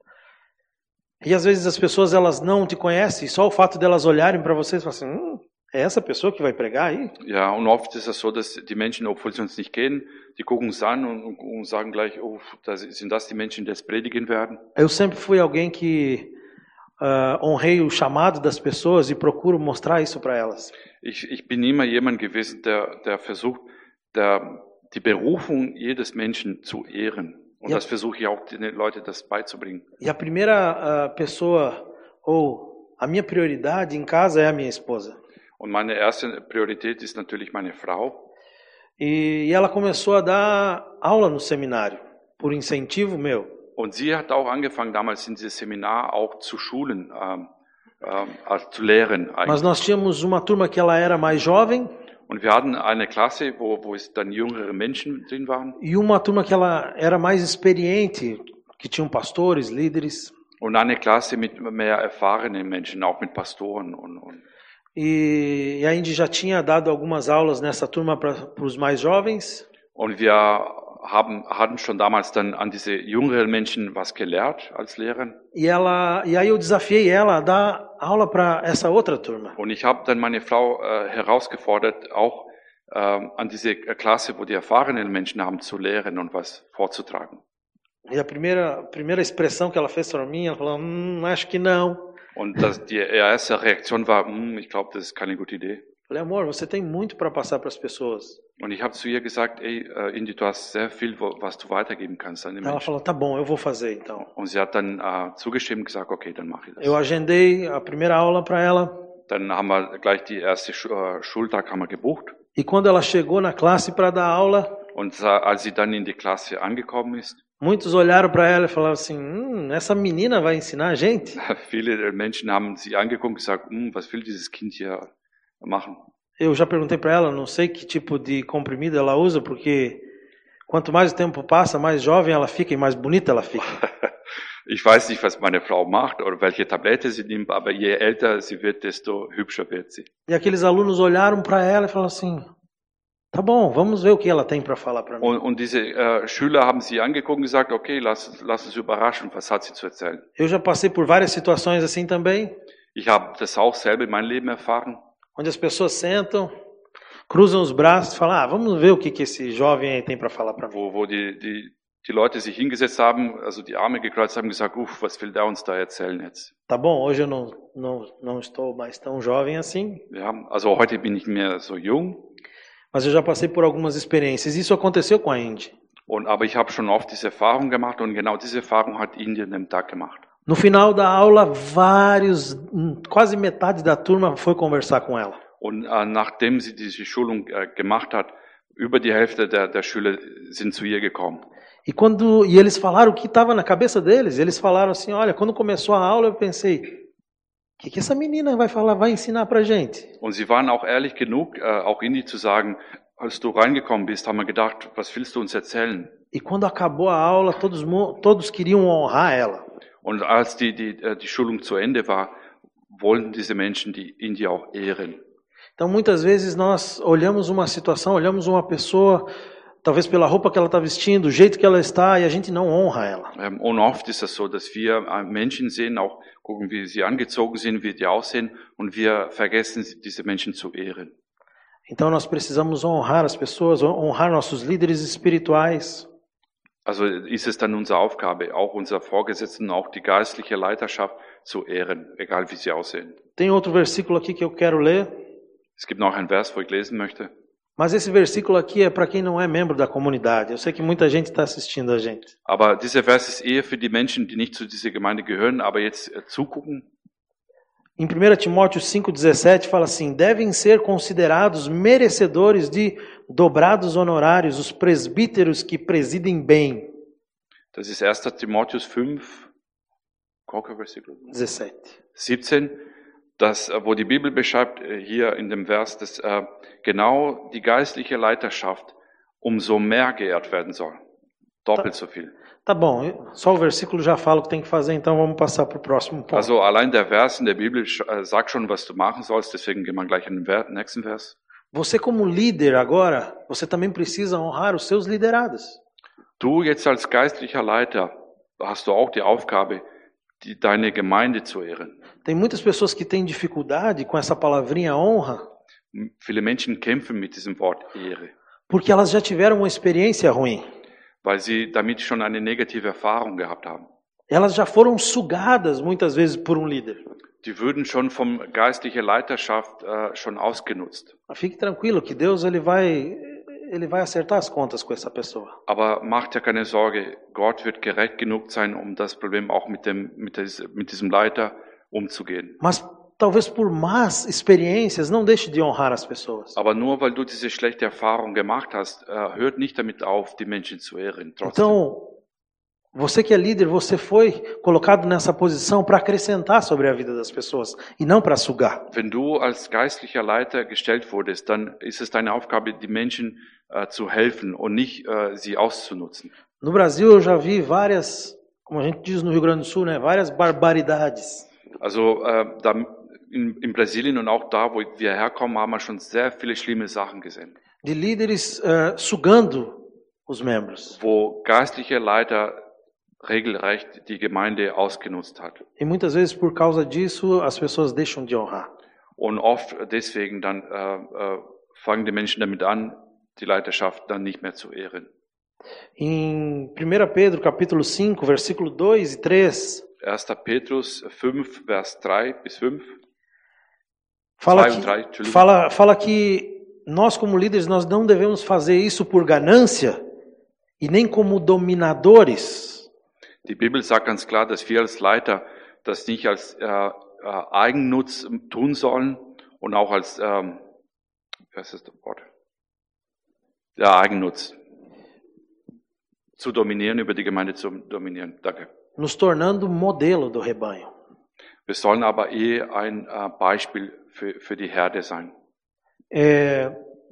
E às vezes as pessoas elas não te conhecem, só o fato delas olharem para você e falar assim, hum, é essa pessoa que vai pregar aí? Ja, und oft ist es so, dass die Menschen, obwohl sie uns nicht kennen, die gucken uns an und, und, und sagen gleich, oh, das, sind das die Menschen, die jetzt predigen werden? Eu sempre fui alguém que uh, honrei o chamado das pessoas e procuro mostrar isso para elas. Ich, ich bin immer jemand gewesen, der, der versucht, der, die Berufung jedes Menschen zu ehren. Und Ja. das versuche ich auch den Leuten das beizubringen. E a primeira uh, pessoa, ou a minha prioridade em casa é a minha esposa. Und meine erste Priorität ist natürlich meine Frau. E, e ela começou a dar aula no seminário, por incentivo meu. Und sie hat auch angefangen, damals in dieses Seminar auch zu schulen, ähm, ähm, also zu lehren Mas eigentlich. nós tínhamos uma turma que ela era mais jovem Und wir hatten eine Klasse, wo, wo es dann jüngere Menschen drin waren. e uma turma que ela era mais experiente, que tinham pastores, líderes. Und eine Klasse mit mehr erfahrenen Menschen, auch mit Pastoren. Und, und, E, e a Indy já tinha dado algumas aulas nessa turma para os mais jovens. und wir haben, hatten schon damals dann an diese jüngeren Menschen was gelehrt als Lehrer. E, ela, e aí eu desafiei ela a dar aula para essa outra turma. Und ich habe dann meine Frau äh, herausgefordert, auch ähm, an diese Klasse, wo die erfahrenen Menschen haben, zu lehren und was vorzutragen. E a primeira, primeira expressão que ela fez para mim, ela falou, hum, acho que não. Und das, die erste Reaktion war, hm, ich glaube, das ist keine gute Idee. Eu falei, amor, você tem muito para passar para as pessoas. Und ich habe zu ihr gesagt, ey, äh, Indy, du hast sehr viel, wo, was du weitergeben kannst an die Ela Menschen. falou, tá bom, eu vou fazer então. Und sie hat dann äh, zugestimmt und gesagt, okay, dann mache ich das. Eu agendei a primeira aula para ela. Dann haben wir gleich die erste Schu äh, Schultag haben wir gebucht. E quando ela chegou na classe para dar aula, Und äh, als sie dann in die Klasse angekommen ist, muitos olharam para ela e falaram assim, hum, essa menina vai ensinar a gente? viele Menschen haben sie angeguckt und gesagt, hm, was will dieses Kind hier machen? Eu já perguntei para ela, não sei que tipo de comprimido ela usa, porque quanto mais o tempo passa, mais jovem ela fica e mais bonita ela fica. Ich weiß nicht, was meine Frau macht oder welche Tablette sie nimmt, aber je älter sie wird, desto hübscher wird sie. E aqueles alunos olharam para ela e falaram assim, tá bom, vamos ver o que ela tem para falar para mim. Und, und diese äh, Schüler haben sie angeguckt und gesagt, okay, lass, lass uns überraschen, was hat sie zu erzählen. Eu já passei por várias situações assim também, Ich habe das auch selber in meinem Leben erfahren, onde as pessoas sentam, cruzam os braços e falam, ah, vamos ver o que, que esse jovem aí tem para falar para mim. wo, wo die, die, die Leute sich hingesetzt haben, also die Arme gekreuzt haben, gesagt, uff, was will der uns da erzählen jetzt? Tá bom, hoje eu não, não, não estou mais tão jovem assim, Ja, also heute bin ich nicht mehr so jung, mas eu já passei por algumas experiências. Isso aconteceu com a Indy. und, aber ich habe schon oft diese Erfahrung gemacht und genau diese Erfahrung hat Indien am Tag gemacht. No final da aula, vários, quase metade da turma foi conversar com ela. Und äh, nachdem sie diese Schulung äh, gemacht hat, über die Hälfte der, der Schüler sind zu ihr gekommen. E quando e eles falaram o que estava na cabeça deles, eles falaram assim, olha, quando começou a aula eu pensei, o que, que essa menina vai falar, vai ensinar pra gente? Und sie waren auch ehrlich genug, äh, auch Indie zu sagen, als du reingekommen bist, haben wir gedacht, was willst du uns erzählen? E quando acabou a aula, todos, mo- todos queriam honrar ela. Und als die, die, äh, die Schulung zu Ende war, wollten diese Menschen die Indie auch ehren. Então, muitas vezes nós olhamos uma situação, olhamos uma pessoa, talvez pela roupa que ela está vestindo, o jeito que ela está, e a gente não honra ela. Ähm, Und oft ist es so, dass wir äh, Menschen sehen, auch gucken, wie sie angezogen sind, wie die aussehen, und wir vergessen, diese Menschen zu ehren. Então, nós precisamos honrar as pessoas, honrar nossos líderes espirituais. Also ist es dann unsere Aufgabe, auch unser Vorgesetzten, auch die geistliche Leiterschaft zu ehren, egal wie sie aussehen. Tem outro versículo aqui que eu quero ler, Es gibt noch einen Vers, wo ich lesen möchte. mas esse versículo aqui é para quem não é membro da comunidade. Eu sei que muita gente está assistindo a gente. Aber dieser Vers ist eher für die Menschen, die nicht zu dieser Gemeinde gehören, aber jetzt äh, zugucken. Em primeira Timóteo cinco, dezessete fala assim: devem ser considerados merecedores de dobrados honorários os presbíteros que presidem bem. Das ist erster Timotheus fünf, Versículo dezessete. siebzehn, das, äh, wo die Bibel beschreibt, äh, hier in dem Vers, dass äh, genau die geistliche Leiterschaft umso mehr geehrt werden soll. Doppelt so viel. Tá bom, só o versículo já fala o que tem que fazer, então vamos passar para o próximo ponto. Also allein der Vers in der Bibel äh, sagt schon, was du machen sollst, deswegen gehen wir gleich in den Ver- nächsten Vers. Você como líder agora, você também precisa honrar os seus liderados. Du jetzt als geistlicher Leiter hast du auch die Aufgabe, die, deine Gemeinde zu ehren. Tem muitas pessoas que têm dificuldade com essa palavrinha honra, Viele Menschen kämpfen mit diesem Wort Ehre, porque elas já tiveram uma experiência ruim. weil sie damit schon eine negative Erfahrung gehabt haben. Elas já foram sugadas muitas vezes por um líder. Die würden schon vom geistlichen Leiterschaft äh, schon ausgenutzt. Mas fique tranquilo que Deus ele vai ele vai acertar as contas com essa pessoa. Aber macht ja keine Sorge, Gott wird gerecht genug sein, um das Problem auch mit dem mit, des, mit diesem Leiter umzugehen. Mas talvez por más experiências não deixe de honrar as pessoas. Aber nur weil du diese schlechte Erfahrung gemacht hast, äh, hört nicht damit auf, die Menschen zu ehren. Trotzdem. Então, você que é líder, você foi colocado nessa posição para acrescentar sobre a vida das pessoas e não para sugar. Wenn du als geistlicher Leiter gestellt wurdest, dann ist es deine Aufgabe, die Menschen äh, zu helfen und nicht äh, sie auszunutzen. No Brasil eu já vi várias, como a gente diz no Rio Grande do Sul, né, várias barbaridades. Also äh, da, in, in Brasilien und auch da, wo wir herkommen, haben wir schon sehr viele schlimme Sachen gesehen. De líderes uh, sugando os membros. Wo geistliche Leiter regelrecht die Gemeinde ausgenutzt hat. E muitas vezes por causa disso as pessoas deixam de honrar. Und oft deswegen dann äh, äh, fangen die Menschen damit an, die Leiterschaft dann nicht mehr zu ehren. Em primeira Pedro, capítulo cinco, versículo dois e três, erster Petrus fünf, Vers drei bis fünf. fala zwei und drei, que, fala, fala que nós como líderes nós não devemos fazer isso por ganância e nem como dominadores. Die Bibel sagt ganz klar, dass wir als Leiter das nicht als äh, äh, Eigennutz tun sollen und auch als, ähm, was ist das Wort? Ja, Eigennutz. Zu dominieren, über die Gemeinde zu dominieren. Danke. Nos tornando modelo do rebanho. Wir sollen aber eh ein äh, Beispiel für, für die Herde sein. É,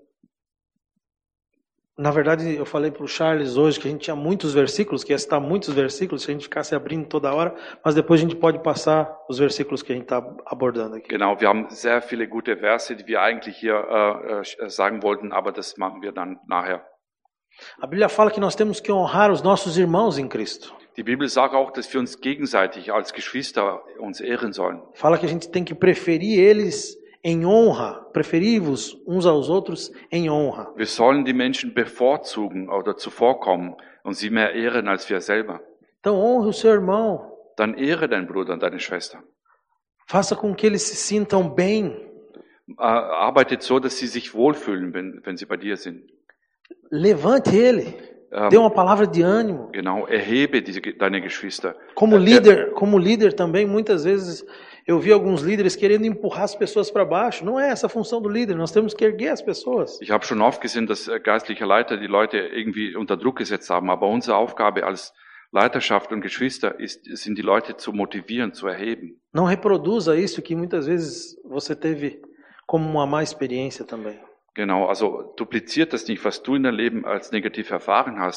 na verdade, eu falei para o Charles hoje que a gente tinha muitos versículos, que ia citar muitos versículos, se a gente ficasse abrindo toda hora, mas depois a gente pode passar os versículos que a gente está abordando aqui. Genau, wir haben sehr viele gute Verse, die wir eigentlich hier äh, äh, sagen wollten, aber das machen wir dann nachher. A Bíblia fala que nós temos que honrar os nossos irmãos em Cristo. Die Bibel sagt auch, dass wir uns gegenseitig als Geschwister uns ehren sollen. Fala que a gente tem que preferir eles em honra, preferir-vos uns aos outros em honra. Wir sollen die Menschen bevorzugen oder zuvorkommen und sie mehr ehren als wir selber. Então honre o seu irmão. Dann ehre deinen Bruder und deine Schwester. Faça com que eles se sintam bem. Äh, arbeitet so, dass sie sich wohlfühlen, wenn, wenn sie bei dir sind. Levante ele. Ähm, Dê uma palavra de ânimo. Genau, erhebe diese, deine Geschwister. Como Äh, líder, como líder também, muitas vezes eu vi alguns líderes querendo empurrar as pessoas para baixo. Não é essa a função do líder, nós temos que erguer as pessoas. Ich habe schon oft gesehen, dass äh, geistliche Leiter die Leute irgendwie unter Druck gesetzt haben, aber unsere Aufgabe als Leiterschaft und Geschwister ist, sind die Leute zu motivieren, zu erheben. Não reproduza isso que muitas vezes você teve como uma má experiência também. Genau, also dupliziert das nicht, was du in deinem Leben als negativ erfahren hast,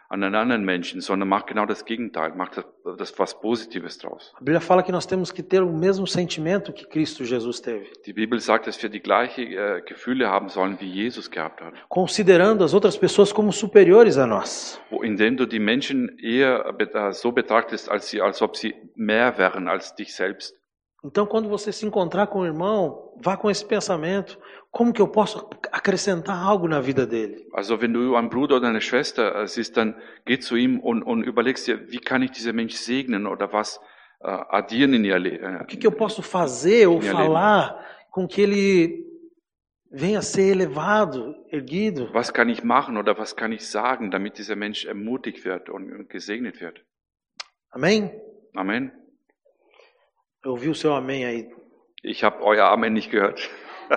an einen anderen Menschen, sondern mach genau das Gegenteil, mach das, das was Positives draus. A Bíblia fala que nós temos que ter o mesmo sentimento que Cristo Jesus teve, Die Bibel sagt, dass wir die gleichen äh, Gefühle haben sollen, wie Jesus gehabt hat. considerando as outras pessoas como superiores a nós. Wo, indem du die Menschen eher be- äh, so betrachtest, als, sie, als ob sie mehr wären als dich selbst. Então, quando você se encontrar com o irmão, vá com esse pensamento: como que eu posso acrescentar algo na vida dele? Also wenn du einen Bruder oder eine Schwester äh, siehst, dann geh zu ihm und, und überlegst dir, wie kann ich diese Mensch segnen oder was äh, addieren in ihr Leben. O que, que eu posso fazer ou Minha falar com que ele venha a ser elevado, erguido? Was kann ich machen oder was kann ich sagen, damit dieser Mensch ermutigt wird und gesegnet wird? Amém? Amen. Eu ouvi o seu amém aí. Ich habe euer Amen nicht gehört.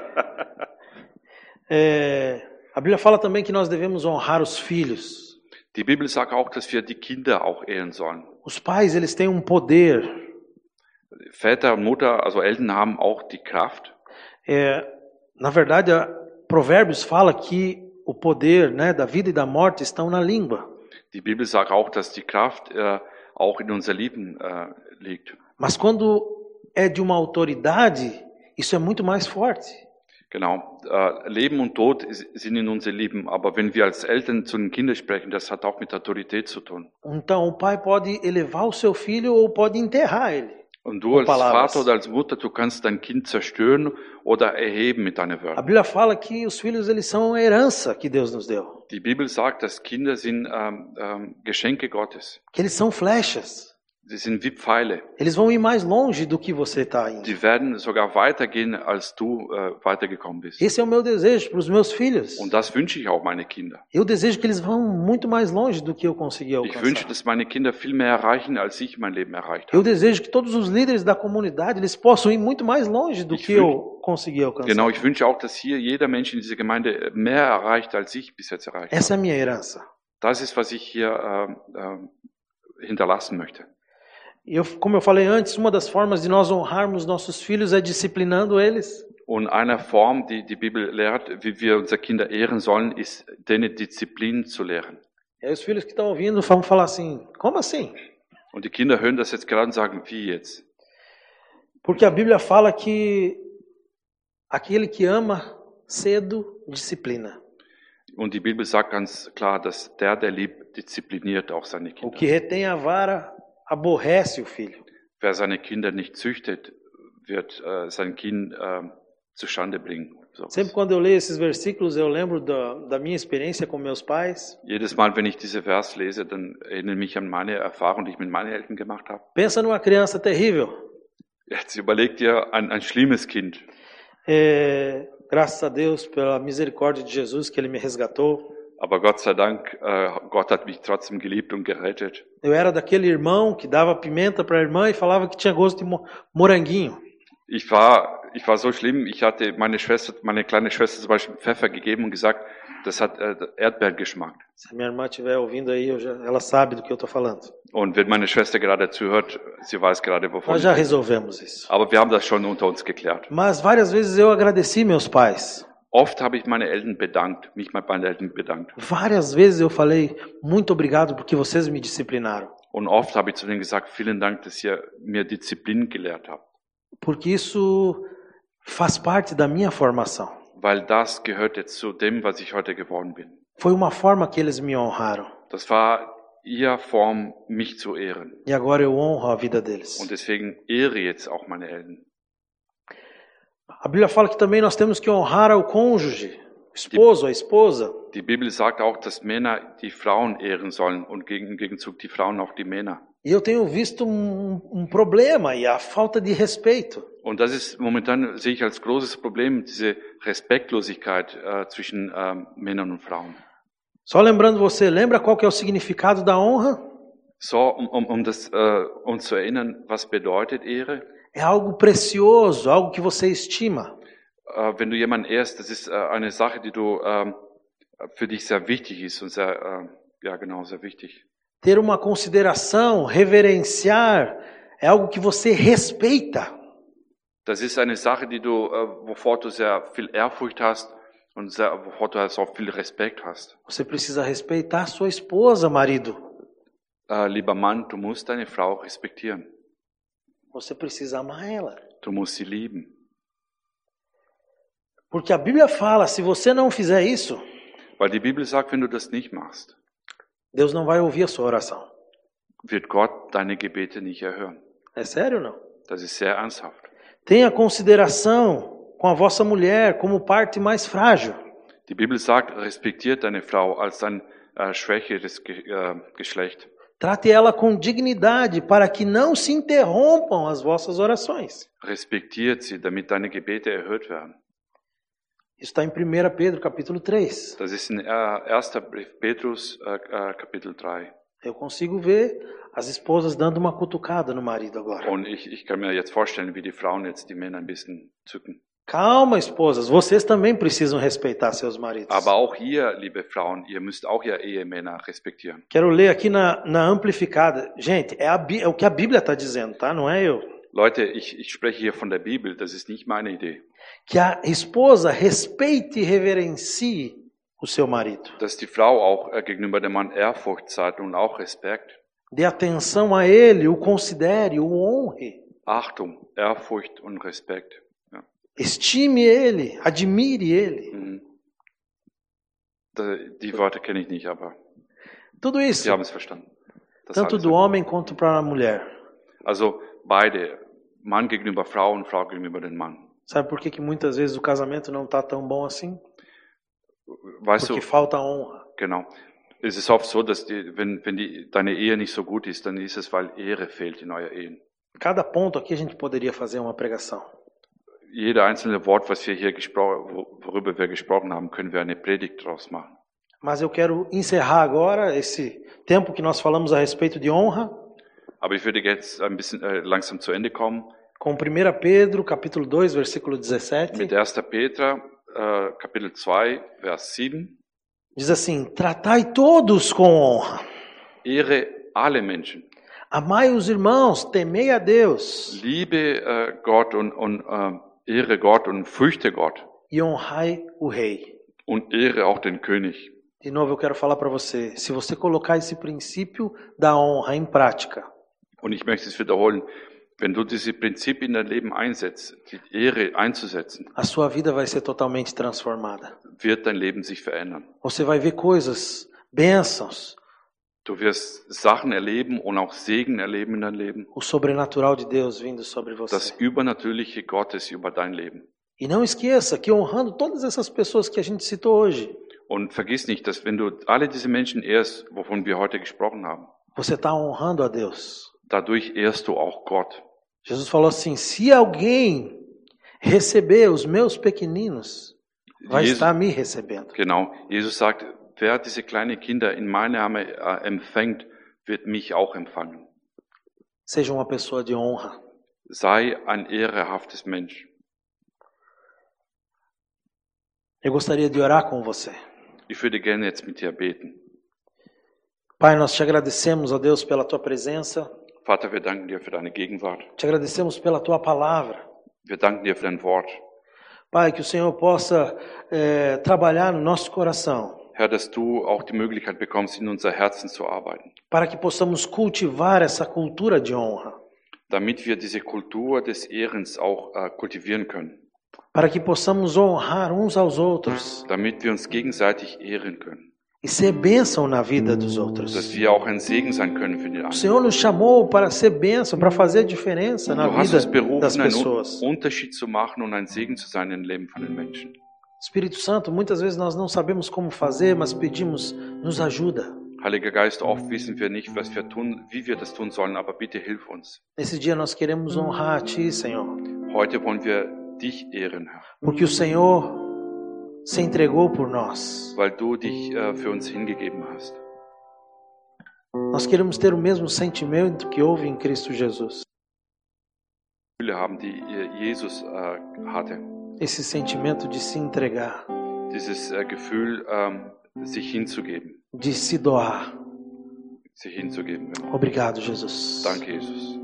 É, a Bíblia fala também que nós devemos honrar os filhos. Die Bibel sagt auch, dass wir die Kinder auch ehren sollen. Os pais, eles têm um poder. Väter und Mutter, also Eltern, haben auch die Kraft. É, na verdade, a Provérbios fala que o poder, né, da vida e da morte estão na língua. Die Bibel sagt auch, dass die Kraft äh, auch in unser Leben äh, liegt. Mas quando é de uma autoridade, isso é muito mais forte. Genau. Äh, Leben und Tod is- sind in unser Leben, aber wenn wir als Eltern zu den Kindern sprechen, das hat auch mit Autorität zu tun. Então, o pai pode elevar o seu filho ou pode enterrar ele. Und du Com als palavras. Vater oder als Mutter, du kannst dein Kind zerstören oder erheben mit deinen A Wörtern. Bíblia fala que os filhos, eles são a herança que Deus nos deu. Die Bibel sagt, dass Kinder sind ähm, ähm, Geschenke Gottes. Que eles são flechas. Sie sind wie Pfeile. Eles vão ir mais longe do que você está indo. Die werden sogar weitergehen, als du äh, weitergekommen bist. Esse é o meu desejo para os meus filhos. Und das wünsche ich auch meine Kinder. Eu desejo que eles vão muito mais longe do que eu consegui Ich wünsche, alcançar. dass meine Kinder viel mehr erreichen, als ich mein Leben erreicht Eu habe. desejo que todos os líderes da comunidade, eles possam ir muito mais longe do Ich que wün- eu consegui alcançar. Genau, ich wünsche auch, dass hier jeder Mensch in dieser Gemeinde mehr erreicht, als ich bis jetzt erreicht habe. Essa é a minha herança. Das ist, was ich hier ähm, ähm, hinterlassen möchte. E eu, como eu falei antes, uma das formas de nós honrarmos nossos filhos é disciplinando eles. Und eine Form, die die Bibel lehrt, wie wir unsere Kinder ehren sollen, ist, denen Disziplin zu lehren. E aí os filhos que estão ouvindo vão falar assim: como assim? Und die Kinder hören das jetzt gerade und sagen, wie jetzt? Porque a Bíblia fala que aquele que ama cedo disciplina. Und die Bibel sagt ganz klar, dass der, der liebt, diszipliniert auch seine O Kinder. que retém a vara aborrece o filho. Wer seine Kinder nicht züchtet, wird äh, sein Kind äh, zustande bringen. So. Sempre quando eu leio esses versículos, eu lembro da, da minha experiência com meus pais. Jedes Mal, wenn ich diese Vers lese, dann erinnere ich mich an meine Erfahrung, die ich mit meinen Eltern gemacht habe. Pensa numa criança terrível. Jetzt überleg dir ein, ein schlimmes Kind. É, graças a Deus pela misericórdia de Jesus que Ele me resgatou. Aber Gott sei Dank, äh, Gott hat mich trotzdem geliebt und gerettet. Eu era daquele irmão que dava pimenta para a irmã e falava que tinha gosto de mo- moranguinho. Ich war, ich war so schlimm, ich hatte meine Schwester, meine kleine Schwester zum Beispiel Pfeffer gegeben und gesagt, das hat äh, Erdbeergeschmack. Se a minha irmã estiver ouvindo aí, eu já- ela sabe do que eu estou falando. Und wenn meine Schwester gerade zuhört, sie weiß gerade, wovon Nós ich já rede. resolvemos isso. Aber wir haben das schon unter uns geklärt. Mas várias vezes eu agradeci meus pais. Oft habe ich meine Eltern bedankt, mich bei meinen Eltern bedankt. Várias vezes eu falei, muito obrigado porque vocês me disciplinaram. Und oft habe ich zu denen gesagt, vielen Dank, dass ihr mir Disziplin gelehrt habt. Porque isso faz parte da minha formação. Weil das gehört jetzt zu dem, was ich heute geworden bin. Foi uma forma que eles me honraram. Das war ihre Form, mich zu ehren. E agora eu honro a vida deles. Und deswegen ehre jetzt auch meine Eltern. A Bíblia fala que também nós temos que honrar ao cônjuge, o esposo, a esposa. Die Bibel sagt auch, dass Männer die Frauen ehren sollen und gegen- im Gegenzug die Frauen auch die Männer. E eu tenho visto um, um problema e a falta de respeito. Und das ist momentan, sehe ich als großes Problem, diese Respektlosigkeit äh, zwischen ähm, Männern und Frauen. Só lembrando você, lembra qual que é o significado da honra? So, um, um, um das, äh, uns zu erinnern, was bedeutet Ehre? É algo precioso, algo que você estima. Äh, wenn du jemanden ehrst, das ist äh, eine Sache, die du ähm, für dich sehr wichtig ist und sehr, äh, ja genau, sehr wichtig. Ter uma consideração, reverenciar, é algo que você respeita. Das ist eine Sache, die du, äh, wovor du sehr viel Ehrfurcht hast und sehr, wovor du so viel Respekt hast. Você precisa respeitar sua esposa, marido. Äh, lieber Mann, du musst deine Frau respektieren. Você precisa amar ela. Du musst sie lieben. Porque a Bíblia fala, se você não fizer isso, Weil die Bibel sagt, wenn du das nicht machst, Deus não vai ouvir a sua oração. wird Gott deine Gebete nicht erhören. É sério ou não? Das ist sehr ernsthaft. Tenha consideração com a vossa mulher como parte mais frágil. Die Bibel sagt, respektiert deine Frau als dein äh, schwächeres Ge äh, Geschlecht. Trate ela com dignidade para que não se interrompam as vossas orações. Respektiert sie, damit deine Gebete erhört werden. Isso está em primeira Pedro, capítulo três. Das ist in äh, erster Brief Petrus, äh, äh, Kapitel drei. Eu consigo ver as esposas dando uma cutucada no marido agora. Und ich, ich kann mir jetzt vorstellen, wie die Frauen jetzt die Männer ein bisschen zücken. Calma, esposas, vocês também precisam respeitar seus maridos. Aber auch ihr, liebe Frauen, ihr müsst auch ihr Ehemänner respektieren. Quero ler aqui na, na amplificada. Gente, é, a, Bí- é o que a Bíblia está dizendo, tá? Não é eu. Leute, ich, ich spreche hier von der Bibel, das ist nicht meine Idee. Que a esposa respeite e reverencie o seu marido. Dass die Frau auch äh, gegenüber dem Mann Ehrfurcht zeigt und auch Respekt. Dê atenção a ele, o considere, o honre. Achtung, Ehrfurcht und Respekt. Ja. Estime ele, admire ele. Mhm. Da- Die Worte kenne ich nicht, aber Tudo isso, Sie haben es verstanden. Das tanto alles. do homem quanto para a mulher. Also beide, Mann gegenüber Frau und Frau gegenüber dem Mann. Sabe por que, que muitas vezes o casamento não está tão bom assim? Weißt Porque du, falta honra. genau. Es ist oft so, dass die, wenn, wenn die, deine Ehe nicht so gut ist, dann ist es, weil Ehre fehlt in eurer Ehen. Cada ponto aqui a gente poderia fazer uma pregação. Jeder einzelne Wort, was wir hier gesprochen, worüber wir gesprochen haben, können wir eine Predigt draus machen. Mas eu quero encerrar agora esse tempo que nós falamos a respeito de honra Aber ich würde jetzt ein bisschen äh, langsam zu Ende kommen com primeira Pedro, capítulo dois, versículo dezessete. mit erster Petra, äh, Kapitel zwei, Vers sieben. Diz assim: tratai todos com honra. Ehre alle Menschen. Amai os irmãos, temei a Deus Liebe äh, Gott und, und äh, ehre Gott und fürchte Gott. e honrai o rei. Und ehre auch den König. De novo eu quero falar para você, se você colocar esse princípio da honra em prática, Und ich möchte es wiederholen, wenn du diese Prinzipien in dein Leben einsetzt, die Ehre einzusetzen, a sua vida vai ser totalmente transformada. wird dein Leben sich verändern. Você vai ver coisas, bênçãos, Du wirst Sachen erleben und auch Segen erleben in deinem Leben. o sobrenatural de Deus vindo sobre Das você. Übernatürliche Gottes über dein Leben. E não esqueça que honrando todas essas pessoas que a gente citou hoje, Und vergiss nicht, dass wenn du alle diese Menschen ehrst, wovon wir heute gesprochen haben, você está honrando a Deus. dadurch ehrst du auch Gott. Jesus falou assim: se alguém receber os meus pequeninos, vai Jesus, estar me recebendo. genau, Jesus sagt, wer diese kleinen Kinder in meinem Namen äh, empfängt, wird mich auch empfangen. Seja uma pessoa de honra. Sei ein ehrehaftes Mensch. Eu gostaria de orar com você. Ich würde gerne jetzt mit dir beten. Pai, nós te agradecemos, ó Deus, pela tua presença. Vater, wir danken dir für deine Gegenwart. Te agradecemos pela tua palavra. Wir danken dir für dein Wort. Pai, que o Senhor possa eh, trabalhar no nosso coração, Herr, dass du auch die Möglichkeit bekommst, in unser Herzen zu arbeiten, para que possamos cultivar essa cultura de honra, damit wir diese Kultur des Ehrens auch äh, kultivieren können, para que possamos honrar uns aos outros damit wir uns gegenseitig ehren können, e ser bênção na vida dos dass outros. wir auch ein Segen sein können für die O anderen. Senhor nos chamou para ser bênção, para fazer a diferença na Du hast vida uns berufen, das einen pessoas. Unterschied zu machen und ein Segen zu sein im Leben von den Menschen. Espírito Santo, muitas vezes nós não sabemos como fazer, mas pedimos, nos ajuda. Heiliger Geist, oft wissen wir nicht, was wir tun, wie wir das tun sollen, aber bitte hilf uns. Nesse dia nós queremos honrar a Ti, Senhor, Heute wollen wir dich ehren, Herr, porque o Senhor se entregou por nós. weil du dich äh, für uns hingegeben hast. Nós queremos ter o mesmo sentimento que houve em Cristo Jesus. Gefühle haben, die äh, Jesus äh, hatte. Esse sentimento de se entregar, Dieses äh, Gefühl, ähm, sich hinzugeben. de se doar. Sich hinzugeben, genau. Obrigado, Jesus. Danke, Jesus.